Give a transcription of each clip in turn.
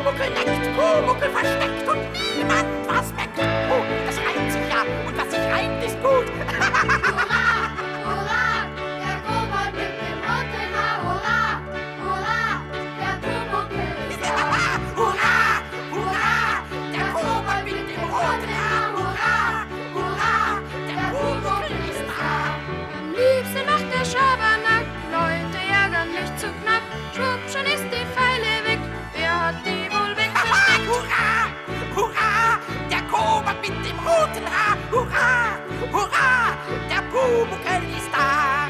Pumuckl neckt, Pumuckl versteckt und niemand was merkt. Oh, das reimt sich ja und was sich reimt ist gut. Hurra, hurra, der Kobold mit dem roten Haar. Hurra, hurra, der Pumuckl ist da. Hurra, hurra, der Kobold mit dem roten Haar. Hurra, hurra, der Pumuckl ist da. Am liebsten macht der Schabernack, Leute ärgern mich zu knapp. Schwupp, schon ist die Pfeile weg, wer hat die wohl weggesteckt? Hurra, hurra, der Kobold mit dem roten Haar. Hurra, hurra, der Pumuckl ist da.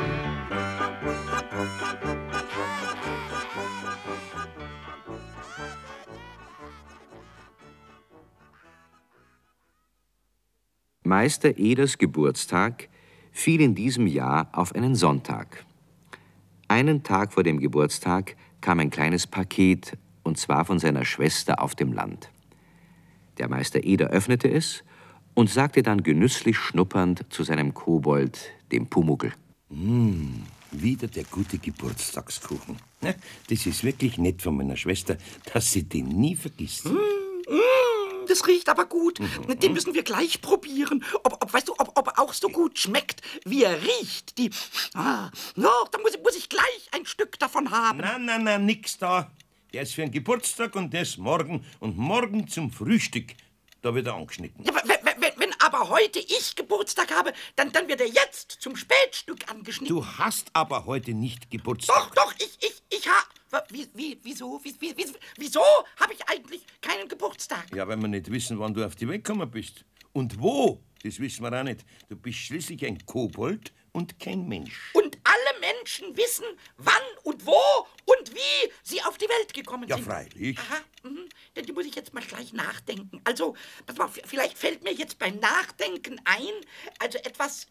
Meister Eders Geburtstag fiel in diesem Jahr auf einen Sonntag. Einen Tag vor dem Geburtstag kam ein kleines Paket, und zwar von seiner Schwester auf dem Land. Der Meister Eder öffnete es und sagte dann genüsslich schnuppernd zu seinem Kobold, dem Pumuckl: Wieder der gute Geburtstagskuchen. Na, das ist wirklich nett von meiner Schwester, dass sie den nie vergisst. Das riecht aber gut. Den müssen wir gleich probieren. Weißt du, ob er auch so gut schmeckt, wie er riecht. Da muss ich gleich ein Stück davon haben. Na, nix da. Der ist für den Geburtstag und der ist morgen. Und morgen zum Frühstück, da wird er angeschnitten. Ja, wenn aber heute ich Geburtstag habe, dann wird er jetzt zum Spätstück angeschnitten. Du hast aber heute nicht Geburtstag. Doch, ich habe... Wieso habe ich eigentlich keinen Geburtstag? Ja, weil wir nicht wissen, wann du auf die Welt gekommen bist. Und wo, das wissen wir auch nicht. Du bist schließlich ein Kobold und kein Mensch. Und alle Menschen wissen, wann und wo und wie sie auf die Welt gekommen sind. Ja, freilich. Aha, denn die muss ich jetzt mal gleich nachdenken. Also, pass mal, vielleicht fällt mir jetzt beim Nachdenken ein, also etwas,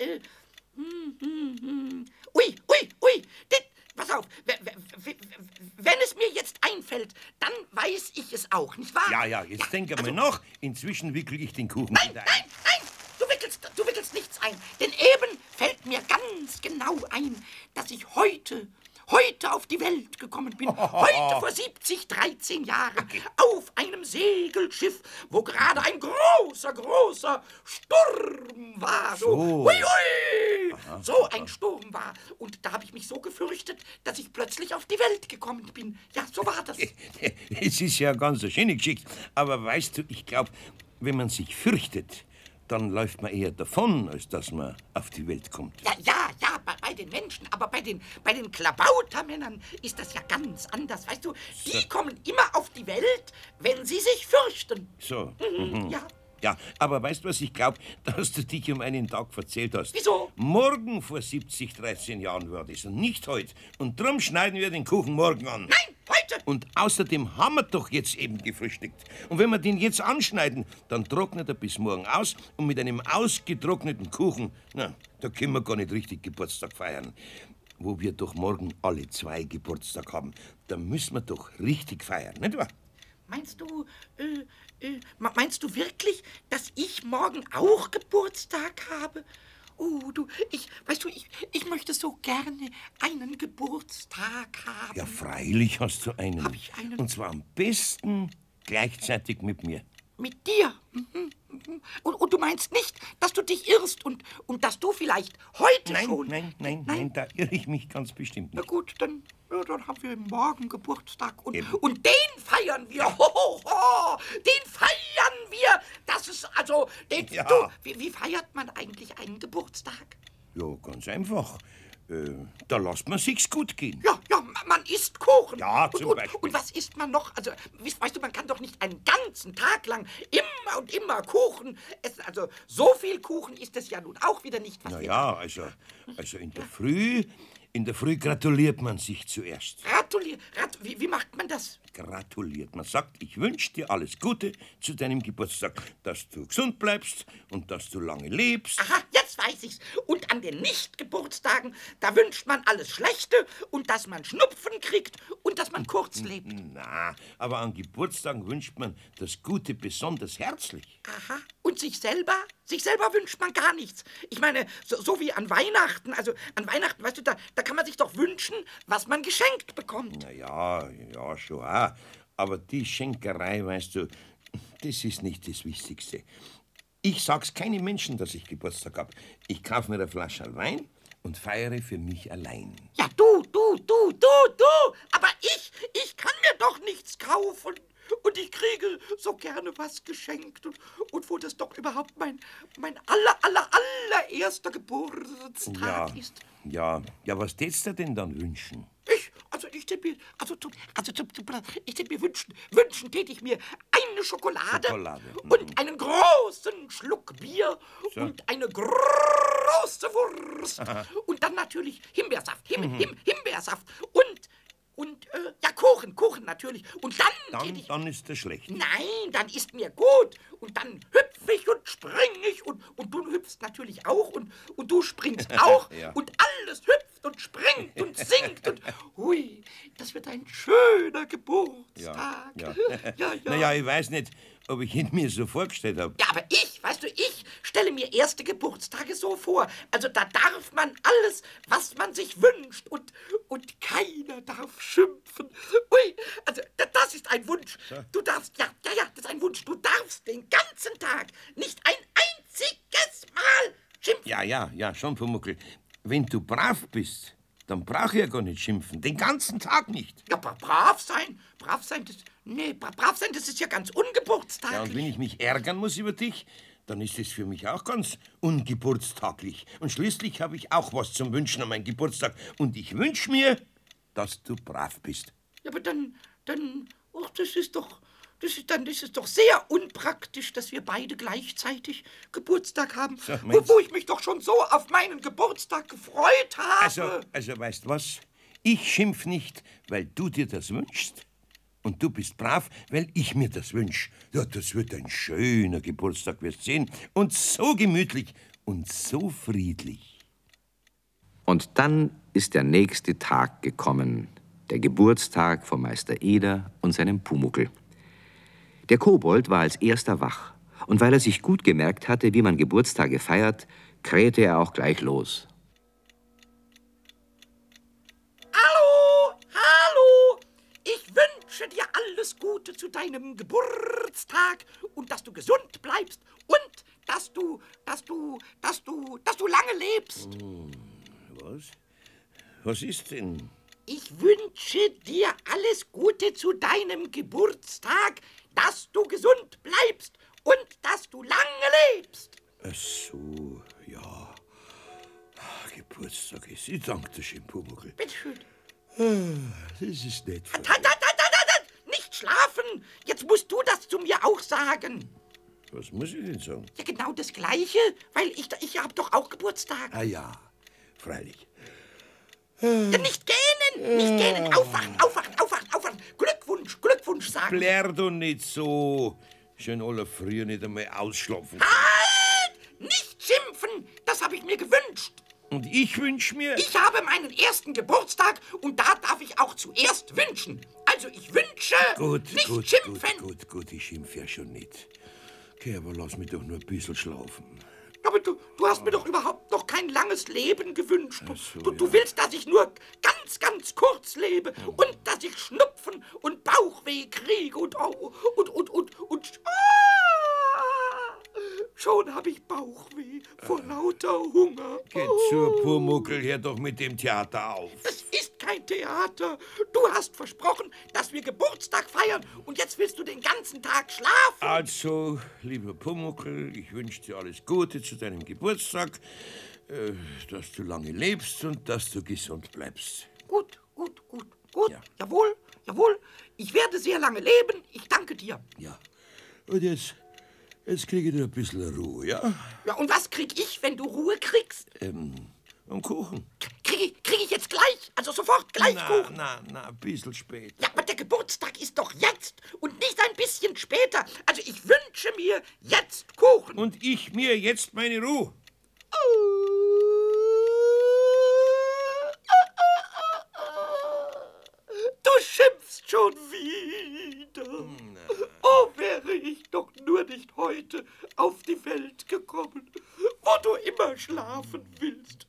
Ui, pass auf, wenn es mir jetzt einfällt, dann weiß ich es auch, nicht wahr? Ja, jetzt denk einmal nach. Inzwischen wickel ich den Kuchen Nein, wieder ein. nein, du wickelst nichts ein. Denn eben fällt mir ganz genau ein, dass ich heute auf die Welt gekommen bin. Heute vor 13 Jahren. Auf einem Segelschiff, wo gerade ein großer Sturm war. So. Hui. So ein Sturm war. Und da habe ich mich so gefürchtet, dass ich plötzlich auf die Welt gekommen bin. Ja, so war das. Es ist ja ganz eine schöne Geschichte. Aber weißt du, ich glaube, wenn man sich fürchtet, dann läuft man eher davon, als dass man auf die Welt kommt. Ja, bei den Menschen, aber bei den Klabautermännern ist das ja ganz anders. Weißt du, die kommen immer auf die Welt, wenn sie sich fürchten. So. Ja. Ja, aber weißt du, was ich glaube? Dass du dich um einen Tag verzählt hast. Wieso? Morgen vor 13 Jahren war das und nicht heute. Und drum schneiden wir den Kuchen morgen an. Nein, heute! Und außerdem haben wir doch jetzt eben gefrühstückt. Und wenn wir den jetzt anschneiden, dann trocknet er bis morgen aus. Und mit einem ausgetrockneten Kuchen, na, da können wir gar nicht richtig Geburtstag feiern. Wo wir doch morgen alle 2 Geburtstag haben, da müssen wir doch richtig feiern, nicht wahr? Meinst du wirklich, dass ich morgen auch Geburtstag habe? Oh, ich möchte so gerne einen Geburtstag haben. Ja, freilich hast du einen. Hab ich einen? Und zwar am besten gleichzeitig mit mir. Mit dir? Und du meinst nicht, dass du dich irrst und dass du vielleicht heute schon... Nein, da irre ich mich ganz bestimmt Na nicht. gut, dann haben wir morgen Geburtstag und den feiern wir. Den feiern wir. Das ist also... Ja. Du, wie feiert man eigentlich einen Geburtstag? Ja, ganz einfach. Da lässt man sich's gut gehen. Ja, man isst Kuchen. Ja, zum Beispiel. Und was isst man noch? Also, weißt du, man kann doch nicht einen ganzen Tag lang immer und immer Kuchen essen. Also, so viel Kuchen ist es ja nun auch wieder nicht. Was Naja, also in der Früh gratuliert man sich zuerst. Wie macht man das? Gratuliert. Man sagt, ich wünsche dir alles Gute zu deinem Geburtstag, dass du gesund bleibst und dass du lange lebst. Aha, jetzt weiß ich's. Und an den Nicht-Geburtstagen, da wünscht man alles Schlechte und dass man Schnupfen kriegt und dass man kurz lebt. Na, aber an Geburtstagen wünscht man das Gute besonders herzlich. Aha. Und sich selber? Sich selber wünscht man gar nichts. Ich meine, so wie an Weihnachten. Also an Weihnachten, weißt du, da kann man sich doch wünschen, was man geschenkt bekommt. Ja, schon auch. Aber die Schenkerei, weißt du, das ist nicht das Wichtigste. Ich sag's keinem Menschen, dass ich Geburtstag hab. Ich kauf mir eine Flasche Wein und feiere für mich allein. Ja, du. Aber ich kann mir doch nichts kaufen. Und ich kriege so gerne was geschenkt. Und wo das doch überhaupt mein allererster Geburtstag ist. Ja, was tätst du denn dann wünschen? Ich tät mir wünschen tät ich mir eine Schokolade. Und einen großen Schluck Bier und eine große Wurst. Und dann natürlich Himbeersaft, Himbeersaft und Kuchen natürlich. Und Dann ist das schlecht. Nein, dann ist mir gut. Und dann hüpf ich und spring ich und du hüpfst natürlich auch und du springst auch. Ja. Und alles hüpft und springt und singt und hui, das wird ein schöner Geburtstag. Ja. Naja, ich weiß nicht, ob ich ihn mir so vorgestellt habe. Ja, aber ich stelle mir erste Geburtstage so vor. Also da darf man alles, was man sich wünscht und keiner darf schimpfen. Ui, also das ist ein Wunsch. Du darfst, ja, das ist ein Wunsch. Du darfst den ganzen Tag nicht ein einziges Mal schimpfen. Ja, schon, Pumuckl. Wenn du brav bist, dann brauch ich ja gar nicht schimpfen. Den ganzen Tag nicht. Ja, aber brav sein, das ist ja ganz ungeburtstaglich. Ja, und wenn ich mich ärgern muss über dich, dann ist es für mich auch ganz ungeburtstaglich. Und schließlich habe ich auch was zum Wünschen an meinen Geburtstag. Und ich wünsche mir, dass du brav bist. Ja, aber dann, das ist es doch sehr unpraktisch, dass wir beide gleichzeitig Geburtstag haben, So, meinst- wo ich mich doch schon so auf meinen Geburtstag gefreut habe. Also, weißt was? Ich schimpf nicht, weil du dir das wünschst. Und du bist brav, weil ich mir das wünsch. Ja, das wird ein schöner Geburtstag, wirst sehen. Und so gemütlich und so friedlich. Und dann ist der nächste Tag gekommen, der Geburtstag von Meister Eder und seinem Pumuckl. Der Kobold war als erster wach, und weil er sich gut gemerkt hatte, wie man Geburtstage feiert, krähte er auch gleich los. Hallo, ich wünsche dir alles Gute zu deinem Geburtstag und dass du gesund bleibst und dass du lange lebst. Was? Was ist denn? Ich wünsche dir alles Gute zu deinem Geburtstag, dass du gesund bleibst und dass du lange lebst. Ach so, ja. Geburtstag ist. Ich danke dir schön, Pumuckl. Bitteschön. Das ist nett von Da, nicht schlafen. Jetzt musst du das zu mir auch sagen. Was muss ich denn sagen? Ja, genau das Gleiche, weil ich hab doch auch Geburtstag. Ah ja, freilich. Ja, nicht gähnen. Aufwachen. Glückwunsch sagen. Blär doch nicht so. Schön aller früher nicht einmal ausschlafen. Halt! Nicht schimpfen. Das habe ich mir gewünscht. Und ich wünsch mir... Ich habe meinen ersten Geburtstag und da darf ich auch zuerst wünschen. Also ich wünsche, nicht schimpfen. Gut, ich schimpf ja schon nicht. Okay, aber lass mich doch nur ein bisschen schlafen. Aber du hast mir doch überhaupt noch kein langes Leben gewünscht. so, Du willst, dass ich nur ganz kurz lebe und dass ich Schnupfen und Bauchweh kriege und schon habe ich Bauchweh vor lauter Hunger. Geh zur Pumuckl, hör doch mit dem Theater auf. Es ist kein Theater. Du hast versprochen, dass wir Geburtstag feiern und jetzt willst du den ganzen Tag schlafen. Also, lieber Pumuckl, ich wünsche dir alles Gute zu deinem Geburtstag, dass du lange lebst und dass du gesund bleibst. Gut. Ja. Jawohl. Ich werde sehr lange leben. Ich danke dir. Ja. Und jetzt kriege ich dir ein bisschen Ruhe, ja? Ja, und was krieg ich, wenn du Ruhe kriegst? Einen Kuchen. Krieg ich jetzt gleich? Also sofort gleich Kuchen? Na, ein bisschen spät. Ja, aber der Geburtstag ist doch jetzt und nicht ein bisschen später. Also ich wünsche mir jetzt Kuchen. Und ich mir jetzt meine Ruhe. Du schimpfst schon wieder. Oh, wäre ich doch nur nicht heute auf die Welt gekommen, wo du immer schlafen willst.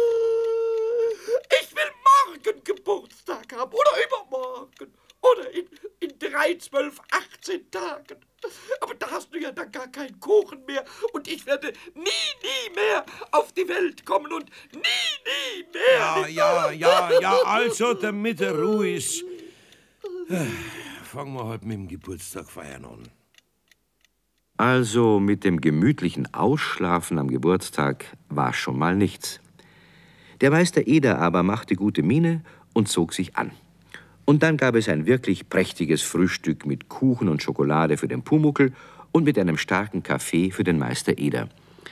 Ich will morgen Geburtstag haben oder übermorgen oder in 3, 12, 18 Tagen. Aber da hast du ja dann gar keinen Kuchen mehr und ich werde nie mehr auf die Welt kommen und nie mehr. Ja, also, damit er Ruhe ist, fangen wir halt mit dem Geburtstag feiern an. Also mit dem gemütlichen Ausschlafen am Geburtstag war schon mal nichts. Der Meister Eder aber machte gute Miene und zog sich an. Und dann gab es ein wirklich prächtiges Frühstück mit Kuchen und Schokolade für den Pumuckl und mit einem starken Kaffee für den Meister Eder.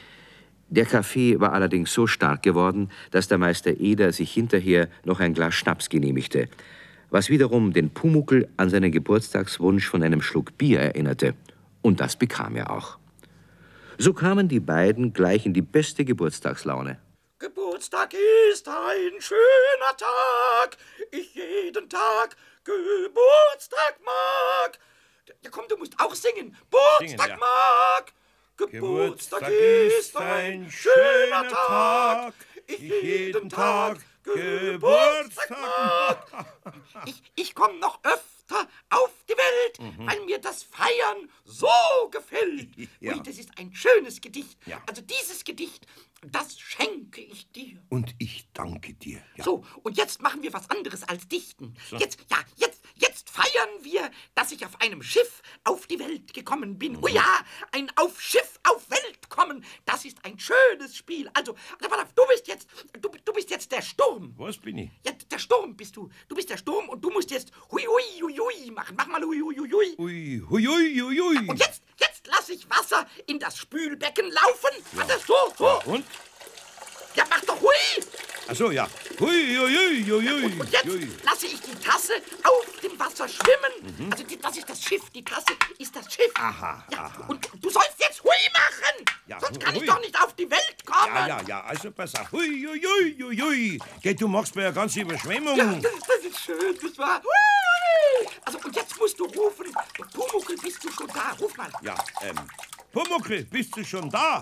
Der Kaffee war allerdings so stark geworden, dass der Meister Eder sich hinterher noch ein Glas Schnaps genehmigte, was wiederum den Pumuckl an seinen Geburtstagswunsch von einem Schluck Bier erinnerte. Und das bekam er auch. So kamen die beiden gleich in die beste Geburtstagslaune. Geburtstag ist ein schöner Tag, ich jeden Tag Geburtstag mag. Ja komm, du musst auch singen. Geburtstag ja. mag. Geburtstag ist ein schöner Tag, ich jeden Tag Geburtstag mag. Ich komme noch öfter auf die Welt, weil mir das Feiern so gefällt. Ja. Und das ist ein schönes Gedicht. Ja. Also dieses Gedicht, das schenke ich dir. Und ich danke dir. Ja. So, und jetzt machen wir was anderes als dichten. Jetzt feiern wir, dass ich auf einem Schiff auf die Welt gekommen bin. Oh ja, ein auf Schiff auf Welt kommen, das ist ein schönes Spiel. Also, pass auf, du bist jetzt der Sturm. Was bin ich? Ja, der Sturm bist du. Du bist der Sturm und du musst jetzt hui hui hui hui machen. Mach mal hui hui hui hui. Ui, hui, hui, hui, hui. Und jetzt lasse ich Wasser in das Spülbecken laufen. Warte, so. Und? Ja, mach doch hui. Ach so, ja. Hui, hui, hui, hui, hui. Und jetzt lasse ich die Tasse auf dem Wasser schwimmen. Also das ist das Schiff, die Tasse ist das Schiff. Aha. Und du sollst jetzt hui machen. Ja, Sonst kann hui. ich doch nicht auf die Welt kommen. Ja, also pass auf. Hui, hui, hui, hui, hui. Geh, du machst mir ja ganze Überschwemmung. Ja, das ist schön, das war. Hui. Also und jetzt musst du rufen. Pumuckl, bist du schon da? Ruf mal. Ja, Pumuckl, bist du schon da?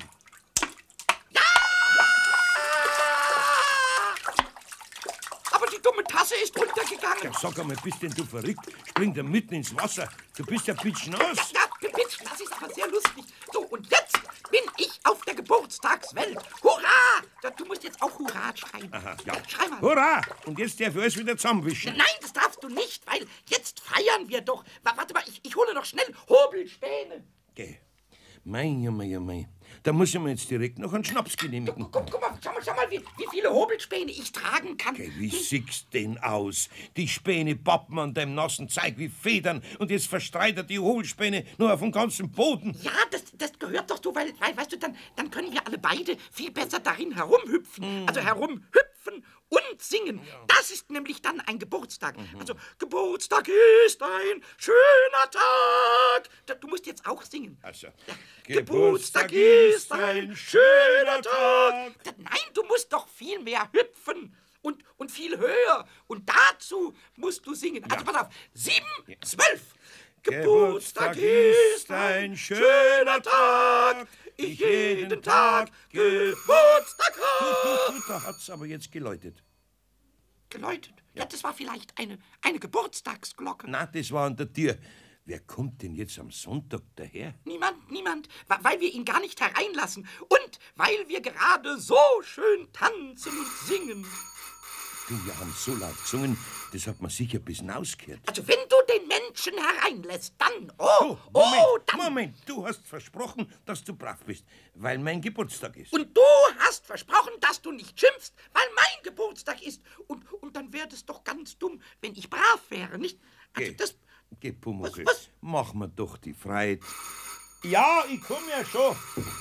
Aber die dumme Tasse ist runtergegangen. Ja, sag einmal, bist denn du verrückt? Spring da mitten ins Wasser. Du bist ja pitschnass. Ja, Pitsch, das ist aber sehr lustig. So, und jetzt bin ich auf der Geburtstagswelt. Hurra! Ja, du musst jetzt auch Hurra schreien. Aha, ja. Schrei mal. Hurra! Und jetzt darf ich alles wieder zusammenwischen. Nein, das darfst du nicht, weil jetzt feiern wir doch. Warte mal, ich hole noch schnell Hobelspäne. Geh. Mein, ja, mein. Da muss ich mir jetzt direkt noch einen Schnaps genehmigen. Guck mal, schau mal, wie viele Hobelspäne ich tragen kann. Geh, wie siehst denn aus? Die Späne pappen an deinem nassen Zeug wie Federn und jetzt verstreit er die Hohlspäne nur auf dem ganzen Boden. Ja, das gehört doch so, weil weißt du, dann können wir alle beide viel besser darin herumhüpfen. Also herumhüpfen und singen. Das ist nämlich dann ein Geburtstag. Also, Geburtstag ist ein schöner Tag. Du musst jetzt auch singen. Also, Geburtstag ist ein schöner Tag. Nein, du musst doch viel mehr hüpfen und viel höher. Und dazu musst du singen. Also pass auf, 7, 12. Geburtstag ist ein schöner Tag. Ich jeden Tag Geburtstag habe. Du, da hat's aber jetzt geläutet. Geläutet. Ja, das war vielleicht eine Geburtstagsglocke. Na, das war an der Tür. Wer kommt denn jetzt am Sonntag daher? Niemand, weil wir ihn gar nicht hereinlassen und weil wir gerade so schön tanzen und singen. Du, wir haben so laut gesungen, das hat man sicher bis ausgehört. Also wenn du den Menschen hereinlässt, dann, Moment, du hast versprochen, dass du brav bist, weil mein Geburtstag ist. Und du hast versprochen, dass du nicht schimpfst, weil mein Geburtstag ist. Und dann wäre es doch ganz dumm, wenn ich brav wäre, nicht? Also Geh, Pumuckl, Was? mach mir doch die Freiheit. Ja, ich komm ja schon.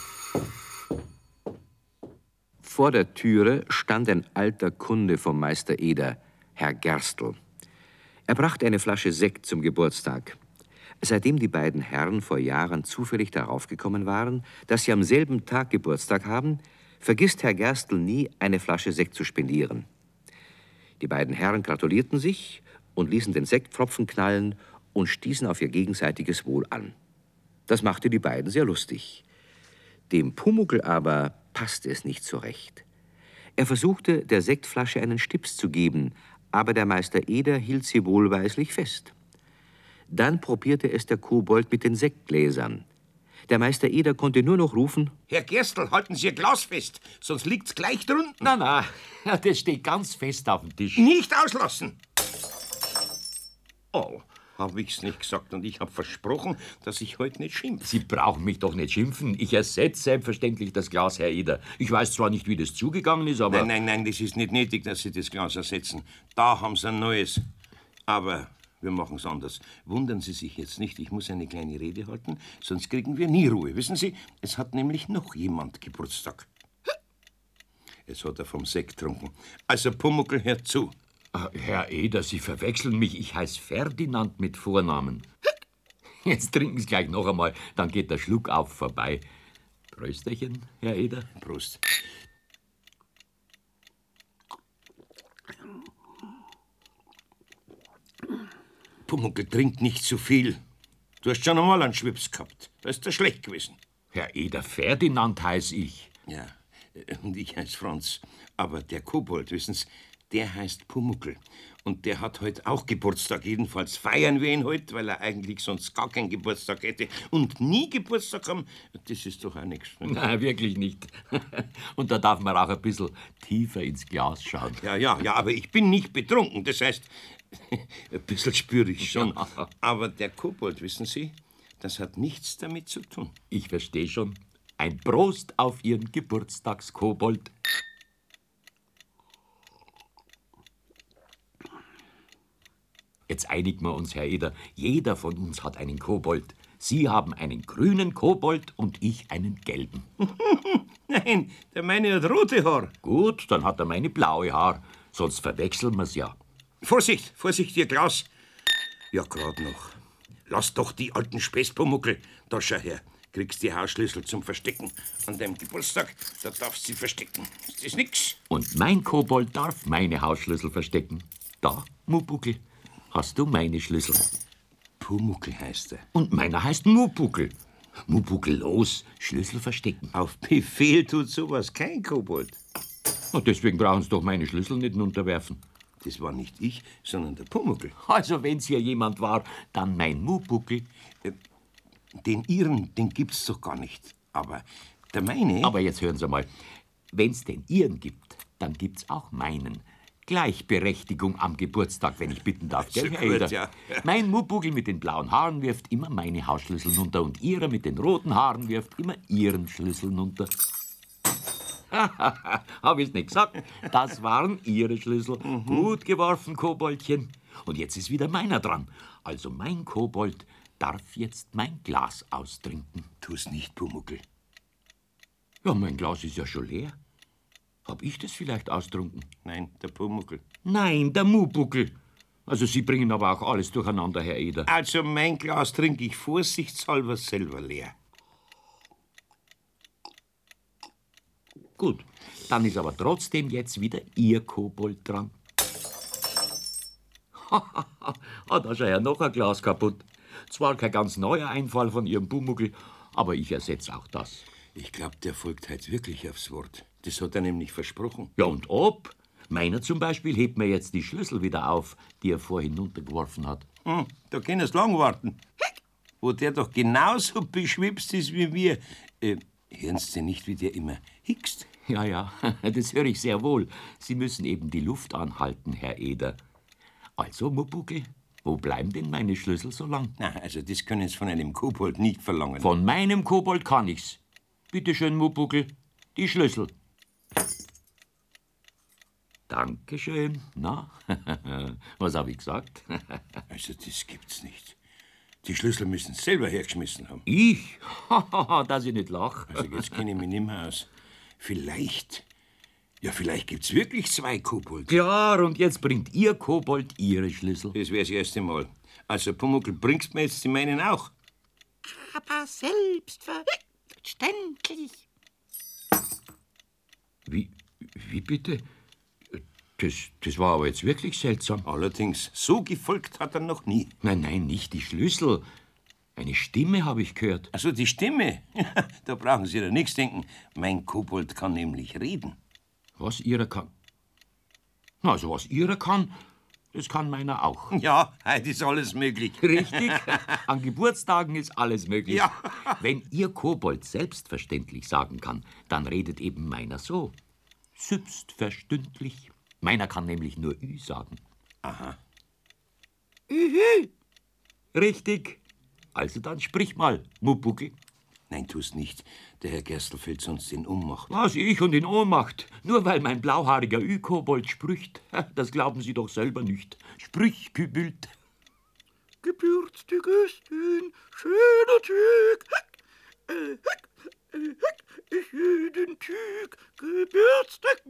Vor der Türe stand ein alter Kunde vom Meister Eder, Herr Gerstl. Er brachte eine Flasche Sekt zum Geburtstag. Seitdem die beiden Herren vor Jahren zufällig darauf gekommen waren, dass sie am selben Tag Geburtstag haben, vergisst Herr Gerstl nie, eine Flasche Sekt zu spendieren. Die beiden Herren gratulierten sich und ließen den Sektpfropfen knallen und stießen auf ihr gegenseitiges Wohl an. Das machte die beiden sehr lustig. Dem Pumuckl aber passte es nicht so recht. Er versuchte, der Sektflasche einen Stips zu geben, aber der Meister Eder hielt sie wohlweislich fest. Dann probierte es der Kobold mit den Sektgläsern. Der Meister Eder konnte nur noch rufen: Herr Gerstl, halten Sie Ihr Glas fest, sonst liegt's gleich drunten. Na, das steht ganz fest auf dem Tisch. Nicht auslassen! Oh, hab ich's nicht gesagt und ich hab versprochen, dass ich heute nicht schimpf. Sie brauchen mich doch nicht schimpfen. Ich ersetze selbstverständlich das Glas, Herr Eder. Ich weiß zwar nicht, wie das zugegangen ist, aber... Nein, das ist nicht nötig, dass Sie das Glas ersetzen. Da haben Sie ein neues. Aber wir machen's anders. Wundern Sie sich jetzt nicht, ich muss eine kleine Rede halten, sonst kriegen wir nie Ruhe. Wissen Sie, es hat nämlich noch jemand Geburtstag. Jetzt hat er vom Sekt getrunken. Also Pumuckl, hört zu. Herr Eder, Sie verwechseln mich. Ich heiße Ferdinand mit Vornamen. Jetzt trinken Sie gleich noch einmal, dann geht der Schluck auf vorbei. Prösterchen, Herr Eder. Prost. Pumuckl, trink nicht zu viel. Du hast schon einmal einen Schwips gehabt. Da ist dir schlecht gewesen. Herr Eder, Ferdinand heiß ich. Ja, und ich heiß Franz. Aber der Kobold, wissen Sie, der heißt Pumuckl. Und der hat heute auch Geburtstag. Jedenfalls feiern wir ihn heute, weil er eigentlich sonst gar keinen Geburtstag hätte. Und nie Geburtstag haben, das ist doch auch nichts. Nein, wirklich nicht. Und da darf man auch ein bisschen tiefer ins Glas schauen. Ja, aber ich bin nicht betrunken. Das heißt, ein bisschen spüre ich schon. Ja. Aber der Kobold, wissen Sie, das hat nichts damit zu tun. Ich verstehe schon. Ein Prost auf Ihren Geburtstagskobold. Jetzt einigen wir uns, Herr Eder. Jeder von uns hat einen Kobold. Sie haben einen grünen Kobold und ich einen gelben. Nein, der meine hat rote Haar. Gut, dann hat er meine blaue Haar. Sonst verwechseln wir's ja. Vorsicht, Ihr Glas. Ja, grad noch. Lass doch die alten Späßpumuckl. Da schau her, kriegst die Hausschlüssel zum Verstecken. An deinem Geburtstag, da darfst du sie verstecken. Ist das nix? Und mein Kobold darf meine Hausschlüssel verstecken. Da, Mubuckel, hast du meine Schlüssel. Pumuckl heißt er. Und meiner heißt Mubuckel. Mubuckel, los, Schlüssel verstecken. Auf Befehl tut sowas kein Kobold. Und deswegen brauchen Sie doch meine Schlüssel nicht unterwerfen. Das war nicht ich, sondern der Pumuckl. Also, wenn's hier jemand war, dann mein Mubuckel. Den Ihren, den gibt's doch gar nicht. Aber der meine... Aber jetzt hören Sie mal. Wenn's den Ihren gibt, dann gibt's auch meinen. Gleichberechtigung am Geburtstag, wenn ich bitten darf, gell, Herr Eder? Ja. Mein Mubuckel mit den blauen Haaren wirft immer meine Hausschlüssel runter und Ihrer mit den roten Haaren wirft immer Ihren Schlüssel runter. Hab ich's nicht gesagt? Das waren Ihre Schlüssel. Gut geworfen, Koboldchen. Und jetzt ist wieder meiner dran. Also mein Kobold darf jetzt mein Glas austrinken. Tu's nicht, Pumuckl. Ja, mein Glas ist ja schon leer. Hab ich das vielleicht austrunken? Nein, der Pumuckl. Nein, der Mubuckel. Also Sie bringen aber auch alles durcheinander, Herr Eder. Also mein Glas trinke ich vorsichtshalber selber leer. Gut, dann ist aber trotzdem jetzt wieder Ihr Kobold dran. Da ist ja noch ein Glas kaputt. Zwar kein ganz neuer Einfall von Ihrem Pumuckl, aber ich ersetze auch das. Ich glaube, der folgt heute wirklich aufs Wort. Das hat er nämlich versprochen. Ja, und ob? Meiner zum Beispiel hebt mir jetzt die Schlüssel wieder auf, die er vorhin hinuntergeworfen hat. Da können Sie lang warten. Wo der doch genauso beschwipst ist wie wir. Hören Sie nicht, wie der immer hickst? Ja, das höre ich sehr wohl. Sie müssen eben die Luft anhalten, Herr Eder. Also, Mubuckel, wo bleiben denn meine Schlüssel so lang? Na, also das können Sie von einem Kobold nicht verlangen. Von meinem Kobold kann ich's. Bitte schön, Mubuckel, die Schlüssel. Dankeschön. Na, was habe ich gesagt? Also das gibt's nicht. Die Schlüssel müssen Sie selber hergeschmissen haben. Ich? Dass ich nicht lach. Also jetzt kenne ich mich nicht mehr aus. Vielleicht gibt's wirklich zwei Kobolde. Klar, und jetzt bringt Ihr Kobold Ihre Schlüssel. Das wäre das erste Mal. Also Pumuckl, bringst mir jetzt die meinen auch? Aber selbstverständlich. Wie bitte? Das war aber jetzt wirklich seltsam. Allerdings, so gefolgt hat er noch nie. Nein, nicht die Schlüssel. Eine Stimme habe ich gehört. Also die Stimme, da brauchen Sie ja nichts denken. Mein Kobold kann nämlich reden. Was Ihrer kann? Also was Ihrer kann, Das kann meiner auch. Ja, heute ist alles möglich. Richtig, an Geburtstagen ist alles möglich. Ja. Wenn Ihr Kobold selbstverständlich sagen kann, dann redet eben meiner so. Selbstverständlich. Meiner kann nämlich nur Ü sagen. Ühü. Richtig. Also dann sprich mal, Mubuckel. Nein, tu's nicht. Der Herr Gerstl fällt sonst in Ohnmacht. Was, ich und in Ohnmacht? Nur weil mein blauhaariger Ü-Kobold spricht? Das glauben Sie doch selber nicht. Sprich, Kübelt. Gebürstag ist ein schöner Tag. Ich jeden Tag Geburtstag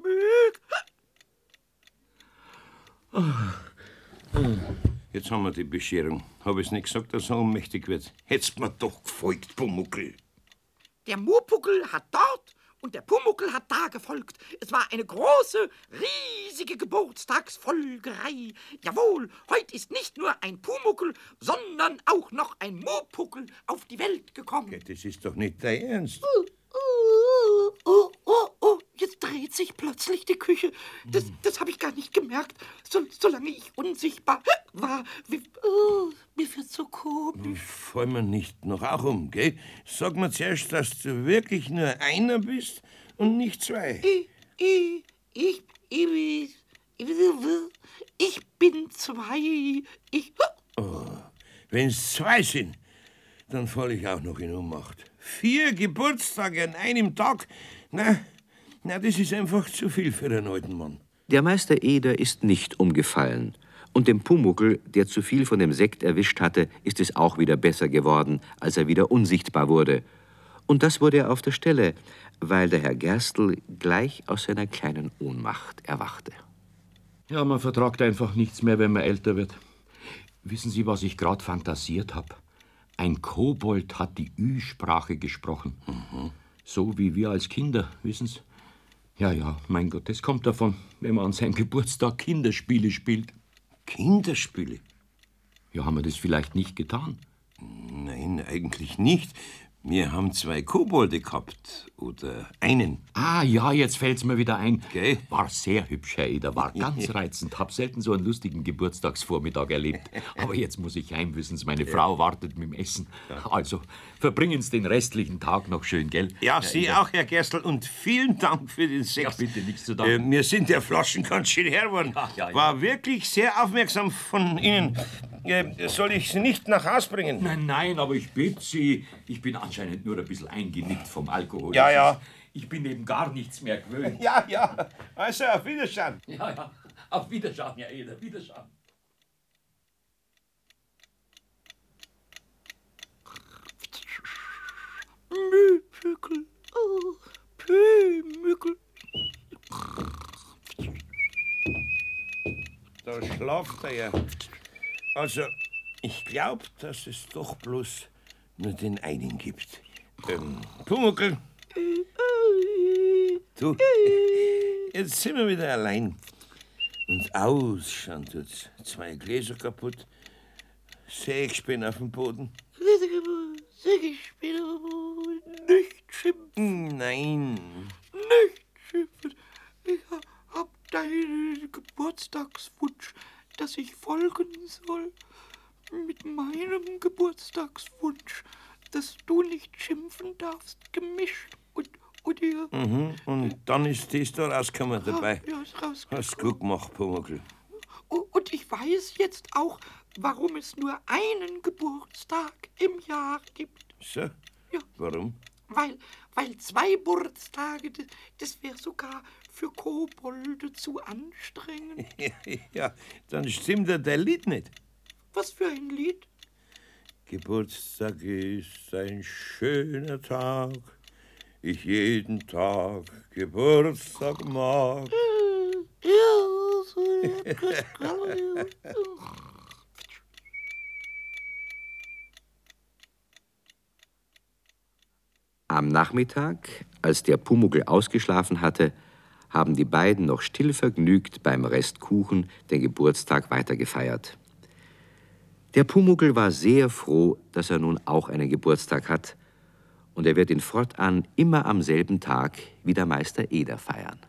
mag. Jetzt haben wir die Bescherung. Hab ich's nicht gesagt, dass er ohnmächtig wird? Hätt's mir doch gefolgt, Pumuckl. Der Muhpuckel hat dort und der Pumuckel hat da gefolgt. Es war eine große, riesige Geburtstagsfolgerei. Jawohl, heute ist nicht nur ein Pumuckel, sondern auch noch ein Muhpuckel auf die Welt gekommen. Das ist doch nicht dein Ernst. Oh, jetzt dreht sich plötzlich die Küche. Das habe ich gar nicht gemerkt, solange ich unsichtbar war. Mir wird so komisch. Fall mir nicht noch auch um, gell? Sag mir zuerst, dass du wirklich nur einer bist und nicht zwei. Ich bin zwei. Wenn's zwei sind, dann fall ich auch noch in Ohnmacht. 4 Geburtstage an einem Tag? Na, das ist einfach zu viel für einen alten Mann. Der Meister Eder ist nicht umgefallen. Und dem Pumuckl, der zu viel von dem Sekt erwischt hatte, ist es auch wieder besser geworden, als er wieder unsichtbar wurde. Und das wurde er auf der Stelle, weil der Herr Gerstl gleich aus seiner kleinen Ohnmacht erwachte. Ja, man vertragt einfach nichts mehr, wenn man älter wird. Wissen Sie, was ich gerade fantasiert habe? Ein Kobold hat die Ü-Sprache gesprochen. So wie wir als Kinder, wissen Sie? Ja, mein Gott, das kommt davon, wenn man an seinem Geburtstag Kinderspiele spielt. Kinderspiele? Ja, haben wir das vielleicht nicht getan? Nein, eigentlich nicht. Wir haben 2 Kobolde gehabt. Oder einen. Ah, ja, jetzt fällt's mir wieder ein. Gell? War sehr hübsch, Herr Eder, war ganz reizend. Hab selten so einen lustigen Geburtstagsvormittag erlebt. Aber jetzt muss ich heim, wissen Sie, meine Frau wartet mit dem Essen. Also, verbringen Sie den restlichen Tag noch schön, gell? Ja, Sie auch, Herr Gerstl, und vielen Dank für den Sekt. Ja, bitte, nichts zu danken. Mir sind der Flaschen ganz schön her geworden. Ja. War wirklich sehr aufmerksam von Ihnen. Soll ich Sie nicht nach Haus bringen? Nein, aber ich bitte Sie, ich bin anscheinend nur ein bisschen eingenickt vom Alkohol. Ja. Ich bin eben gar nichts mehr gewöhnt. Ja. Also, auf Wiedersehen. Ja. Auf Wiederschauen, Herr Eder, Wiederschauen. Mühpückel, Pümückel. Da schlaft er ja. Also, ich glaube, dass es doch bloß nur den einen gibt. Pumuckl. Du, jetzt sind wir wieder allein. Und ausschauen tut's. 2 Gläser kaputt, Sägespäne auf dem Boden. Ich bin nicht schimpfen. Nein. Nicht schimpfen. Ich hab deinen Geburtstagswunsch, dass ich folgen soll. Mit meinem Geburtstagswunsch, dass du nicht schimpfen darfst, gemischt. Und ihr... Und dann ist das da rausgekommen dabei. Ja, ist rausgekommen. Hast gut gemacht, Pumuckl. Und ich weiß jetzt auch, warum es nur einen Geburtstag im Jahr gibt. So? Ja. Warum? Weil 2 Geburtstage, das wäre sogar für Kobolde zu anstrengend. Ja, dann stimmt ja dein Lied nicht. Was für ein Lied? Geburtstag ist ein schöner Tag. Ich jeden Tag Geburtstag mag. Am Nachmittag, als der Pumuckl ausgeschlafen hatte, haben die beiden noch stillvergnügt beim Rest Kuchen den Geburtstag weitergefeiert. Der Pumuckl war sehr froh, dass er nun auch einen Geburtstag hat, und er wird ihn fortan immer am selben Tag wie der Meister Eder feiern.